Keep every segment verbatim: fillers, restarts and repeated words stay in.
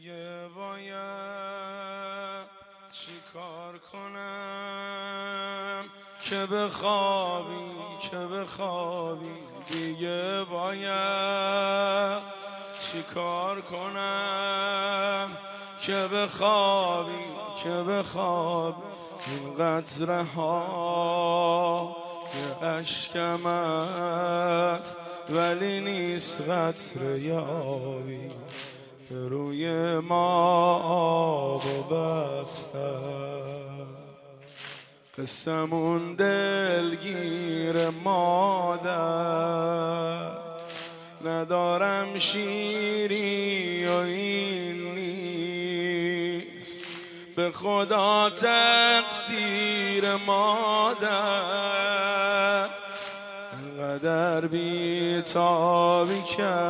دیگه باید چی کار کنم که بخوابی که بخوابی دیگه باید چی کار کنم که بخوابی که بخوابی این قطره ها یه اشکم است ولی نیست قطره یابی به روی ما آب بستم قسمون دلگیر مادر ندارم شیری و این نیست به خدا تقصیر مادر انقدر بی‌تابی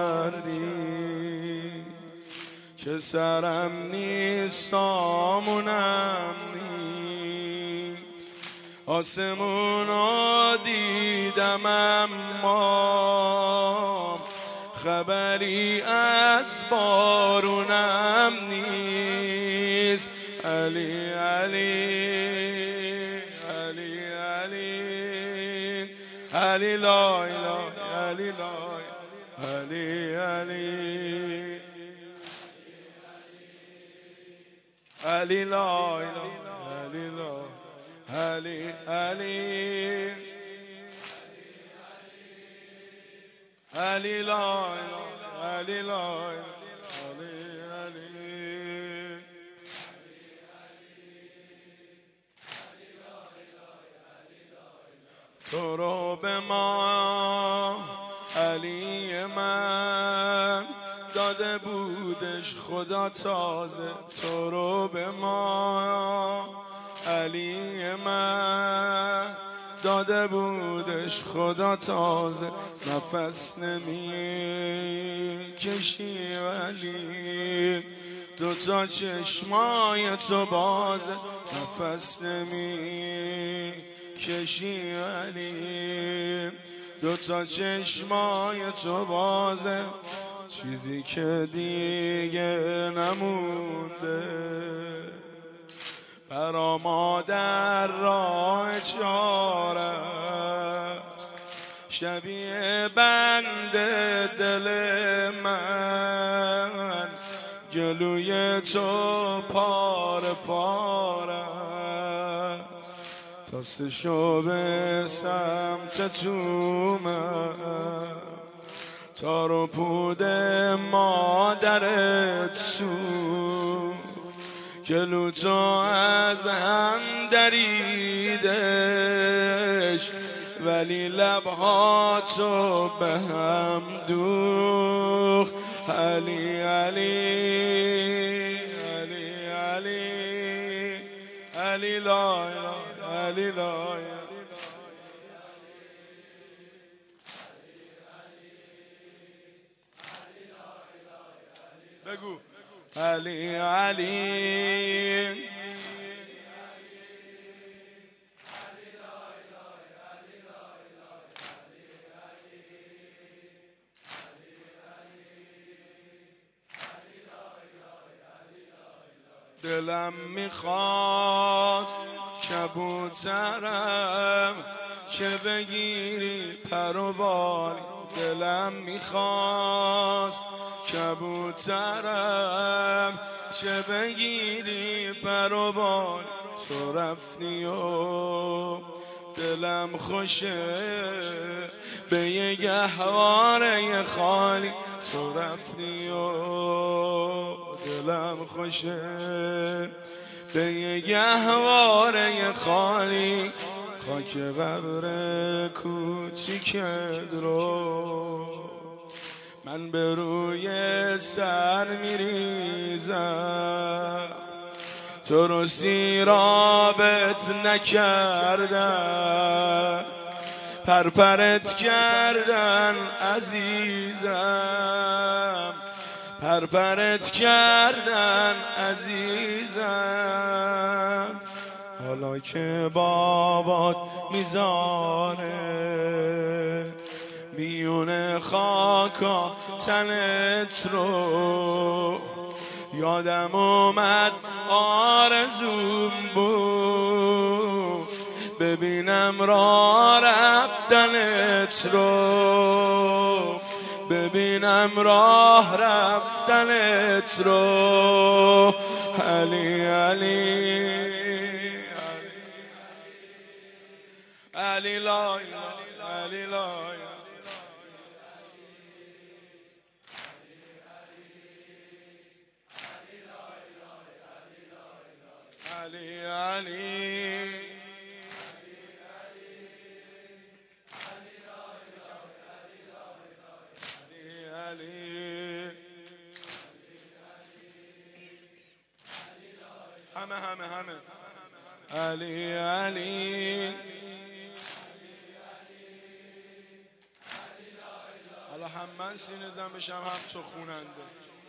کردی که سرم نیست سامونم نیست آسمونو دیدم اما خبری از بارونم نیست علی علی علی علی علی لای لای علی لای علی علی علی لای علی لای علی علی علی لای علی لای علی علی تو رو به ما علی من داده بودش خدا تازه تو رو به ما علی من داده بودش خدا تازه نفس نمی کشی ولی دوتا چشمای تو بازه نفس نمی کشی ولی دوتا چشمای تو بازه چیزی که دیگه نمونده برا مادر راه چاره است شبیه بند دل من گلوی تو پار پار است تاستشو به سمت تو من تارو پود مادرت سو گلو تو از هم دریدش ولی لبها تو به هم دوخ علی علی علی علی علی لای علی لای بگو علی علی دلم میخواست کبوترم که بگیری پر و بال دلم میخواست کبوترم که بگیری پر و بال تو رفتی و دلم خوشه به یه گهواره خالی تو رفتی و دلم خوشه به یه گهواره خالی خاک قبر کوچیکت رو من به روی سر میریزم تو رو سیرابت نکردن پرپرت کردن عزیزم پرپرت کردن عزیزم حالا که بابات میزانه میونه خاکا تنت رو یادم اومد آرزوم بود ببینم راه رفتنت رو، ببینم راه رفتنت رو. علی علی علی لای علی لای علی علی همه همه همه علی علی. حالا هم من سینه زن بشم هم تو خوننده.